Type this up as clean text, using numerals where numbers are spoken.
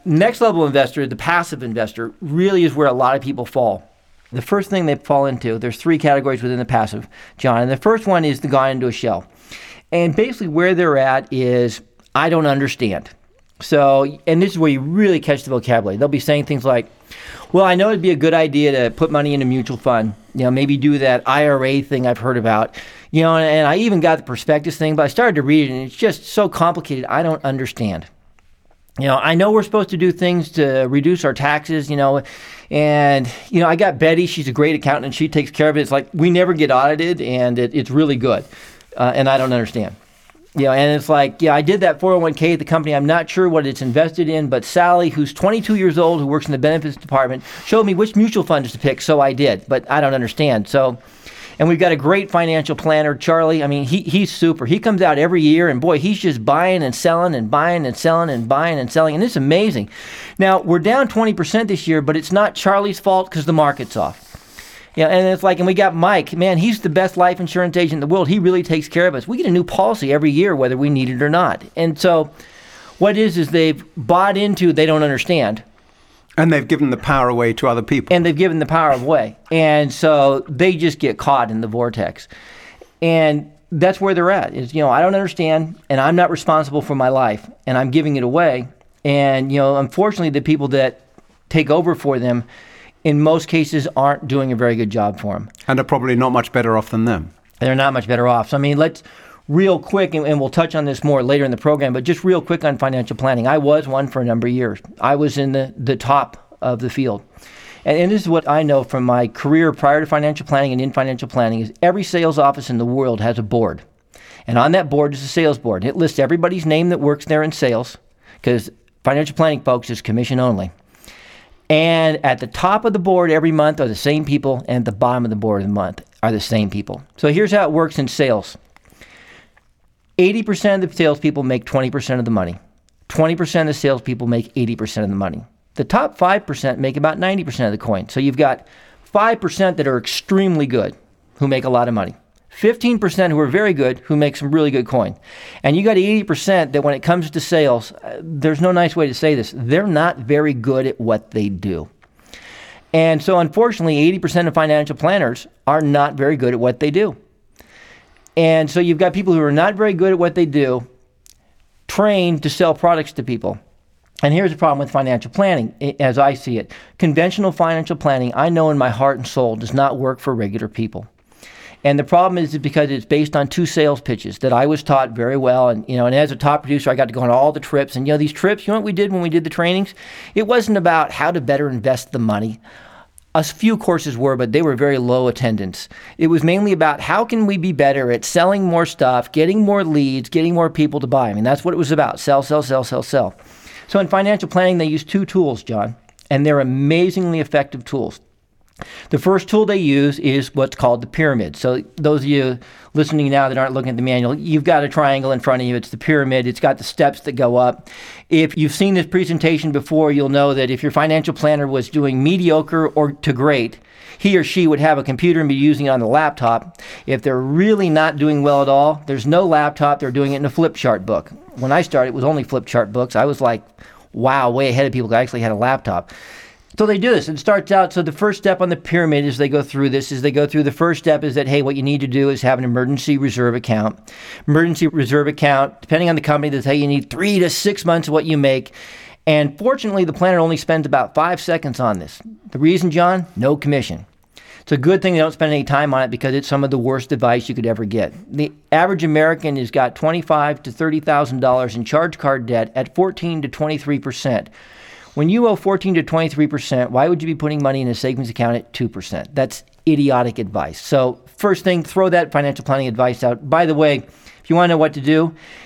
Next level investor, the passive investor, really is where a lot of people fall. The first thing they fall into, there's three categories within the passive, John. And the first one is the guy into a shell. And basically where they're at is, I don't understand. So, and this is where you really catch the vocabulary. They'll be saying things like, well, I know it'd be a good idea to put money in a mutual fund, maybe do that IRA thing I've heard about, and I even got the prospectus thing, but I started to read it and it's just so complicated. I don't understand. I know we're supposed to do things to reduce our taxes, and, I got Betty. She's a great accountant and she takes care of it. It's like we never get audited and it's really good. And I don't understand. And it's like, I did that 401k at the company. I'm not sure what it's invested in, but Sally, who's 22 years old, who works in the benefits department, showed me which mutual funds to pick, so I did, but I don't understand. So, and we've got a great financial planner, Charlie. I mean, he's super. He comes out every year, and boy, he's just buying and selling and buying and selling and buying and selling, and it's amazing. Now, we're down 20% this year, but it's not Charlie's fault because the market's off. And it's like, and we got Mike, man, he's the best life insurance agent in the world. He really takes care of us. We get a new policy every year, whether we need it or not. And so what it is they've bought into, they don't understand. And they've given the power away to other people. And they've given the power away. And so they just get caught in the vortex. And that's where they're at is, I don't understand and I'm not responsible for my life and I'm giving it away. And, unfortunately, the people that take over for them in most cases aren't doing a very good job for them. And are probably not much better off than them. They're not much better off. So, let's real quick, and we'll touch on this more later in the program, but just real quick on financial planning. I was one for a number of years. I was in the top of the field. And this is what I know from my career prior to financial planning and in financial planning is every sales office in the world has a board. And on that board is a sales board. It lists everybody's name that works there in sales because financial planning, folks, is commission only. And at the top of the board every month are the same people, and at the bottom of the board of the month are the same people. So here's how it works in sales. 80% of the salespeople make 20% of the money. 20% of the salespeople make 80% of the money. The top 5% make about 90% of the coin. So you've got 5% that are extremely good, who make a lot of money. 15% who are very good, who make some really good coin. And you got 80% that when it comes to sales, there's no nice way to say this, they're not very good at what they do. And so unfortunately, 80% of financial planners are not very good at what they do. And so you've got people who are not very good at what they do, trained to sell products to people. And here's the problem with financial planning, as I see it. Conventional financial planning, I know in my heart and soul, does not work for regular people. And the problem is because it's based on two sales pitches that I was taught very well. And, and as a top producer, I got to go on all the trips. And, these trips, what we did when we did the trainings? It wasn't about how to better invest the money. A few courses were, but they were very low attendance. It was mainly about how can we be better at selling more stuff, getting more leads, getting more people to buy. That's what it was about. Sell, sell, sell, sell, sell. So in financial planning, they use two tools, John, and they're amazingly effective tools. The first tool they use is what's called the pyramid. So those of you listening now that aren't looking at the manual, you've got a triangle in front of you. It's the pyramid. It's got the steps that go up. If you've seen this presentation before, you'll know that if your financial planner was doing mediocre or to great, he or she would have a computer and be using it on the laptop. If they're really not doing well at all, there's no laptop. They're doing it in a flip chart book. When I started, it was only flip chart books. I was like, wow, way ahead of people who actually had a laptop. So they do this. It starts out, so the first step on the pyramid as they go through this is the first step is that, hey, what you need to do is have an emergency reserve account. Emergency reserve account, depending on the company, they say you need 3 to 6 months of what you make. And fortunately, the planner only spends about 5 seconds on this. The reason, John? No commission. It's a good thing they don't spend any time on it because it's some of the worst advice you could ever get. The average American has got $25,000 to $30,000 in charge card debt at 14 to 23%. When you owe 14 to 23%, why would you be putting money in a savings account at 2%? That's idiotic advice. So first thing, throw that financial planning advice out. By the way, if you want to know what to do,